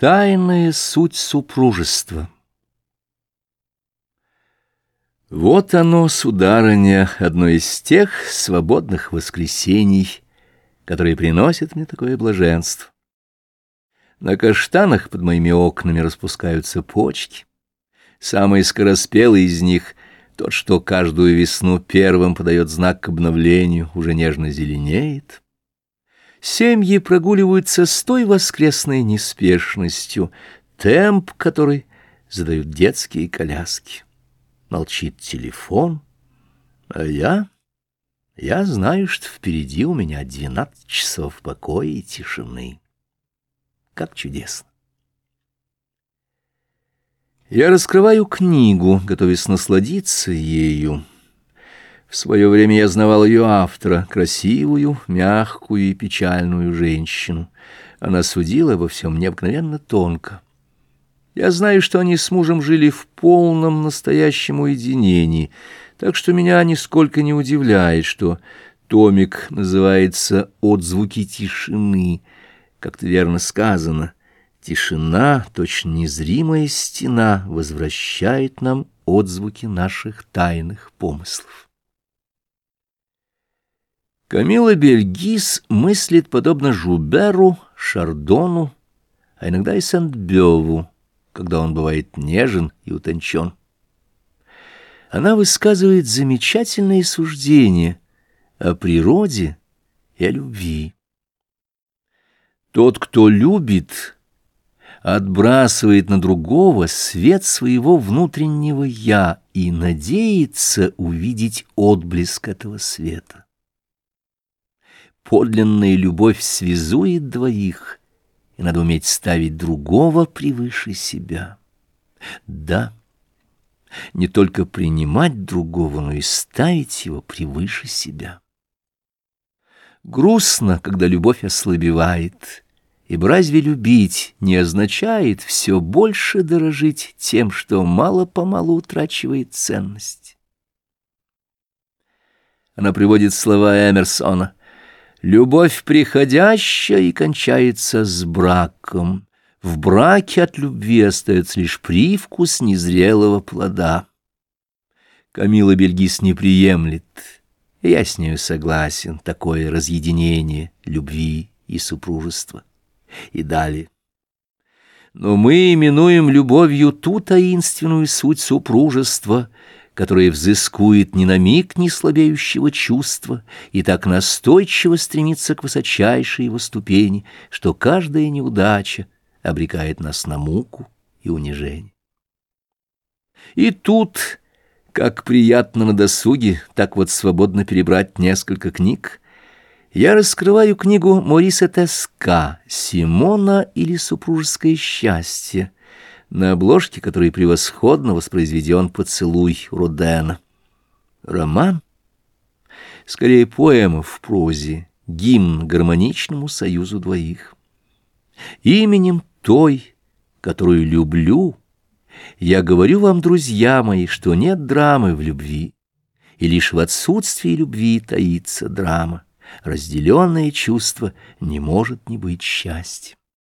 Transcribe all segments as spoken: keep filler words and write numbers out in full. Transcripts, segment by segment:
Тайная суть супружества. Вот оно, сударыня, одно из тех свободных воскресений, которые приносят мне такое блаженство. На каштанах под моими окнами распускаются почки. Самый скороспелый из них, тот, что каждую весну первым подает знак к обновлению, уже нежно зеленеет. Семьи прогуливаются с той воскресной неспешностью, темп который задают детские коляски. Молчит телефон, а я... Я знаю, что впереди у меня двенадцать часов покоя и тишины. Как чудесно! Я раскрываю книгу, готовясь насладиться ею. В свое время я знавал ее автора, красивую, мягкую и печальную женщину. Она судила обо всем необыкновенно тонко. Я знаю, что они с мужем жили в полном настоящем уединении, так что меня нисколько не удивляет, что томик называется «Отзвуки тишины». Как-то верно сказано, тишина, точно незримая стена, возвращает нам отзвуки наших тайных помыслов. Камилла Бельгис мыслит подобно Жуберу, Шардону, а иногда и Сент-Бёву, когда он бывает нежен и утончен. Она высказывает замечательные суждения о природе и о любви. Тот, кто любит, отбрасывает на другого свет своего внутреннего «я» и надеется увидеть отблеск этого света. Подлинная любовь связует двоих, и надо уметь ставить другого превыше себя. Да, не только принимать другого, но и ставить его превыше себя. Грустно, когда любовь ослабевает, ибо разве любить не означает все больше дорожить тем, что мало-помалу утрачивает ценность? Она приводит слова Эмерсона: «Любовь приходящая и кончается с браком. В браке от любви остается лишь привкус незрелого плода». Камилла Бельгис не приемлет, и я с нею согласен, такое разъединение любви и супружества. И далее. Но мы именуем любовью ту таинственную суть супружества, которое взыскует ни на миг не слабеющего чувства и так настойчиво стремится к высочайшей его ступени, что каждая неудача обрекает нас на муку и унижение. И тут, как приятно на досуге, так вот свободно перебрать несколько книг, я раскрываю книгу Мориса Теска «Симона или супружеское счастье», на обложке которой превосходно воспроизведен поцелуй Родена. Роман, скорее поэма в прозе, гимн гармоничному союзу двоих. Именем той, которую люблю, я говорю вам, друзья мои, что нет драмы в любви, и лишь в отсутствии любви таится драма. Разделенное чувство не может не быть счастьем.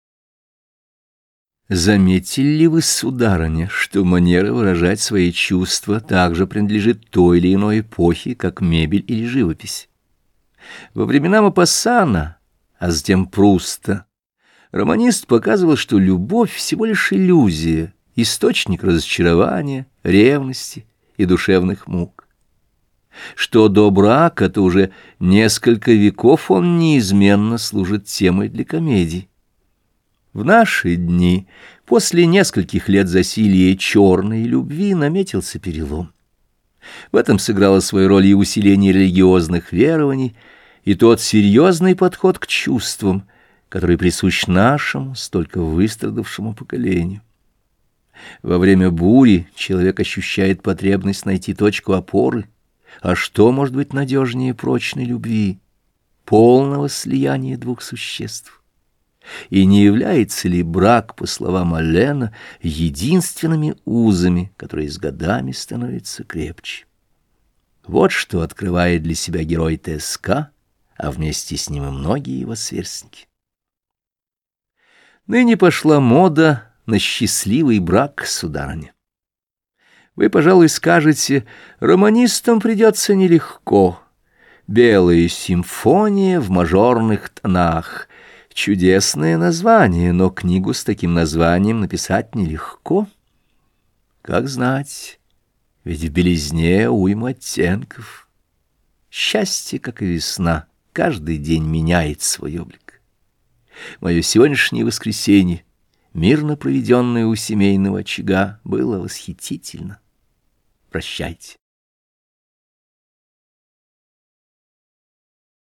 Заметили ли вы, сударыня, что манера выражать свои чувства также принадлежит той или иной эпохе, как мебель или живопись? Во времена Мопассана, а затем Пруста, романист показывал, что любовь всего лишь иллюзия, источник разочарования, ревности и душевных мук. Что до брака, то уже несколько веков он неизменно служит темой для комедий. В наши дни, после нескольких лет засилья черной любви, наметился перелом. В этом сыграло свою роль и усиление религиозных верований, и тот серьезный подход к чувствам, который присущ нашему, столько выстрадавшему поколению. Во время бури человек ощущает потребность найти точку опоры, а что может быть надежнее прочной любви, полного слияния двух существ? И не является ли брак, по словам Аллена, единственными узами, которые с годами становятся крепче? Вот что открывает для себя герой Теска, а вместе с ним и многие его сверстники. Ныне пошла мода на счастливый брак, сударыня. Вы, пожалуй, скажете, романистам придется нелегко. «Белая симфония в мажорных тонах». Чудесное название, но книгу с таким названием написать нелегко. Как знать, ведь в белизне уйма оттенков. Счастье, как и весна, каждый день меняет свой облик. Мое сегодняшнее воскресенье, мирно проведенное у семейного очага, было восхитительно. Прощайте.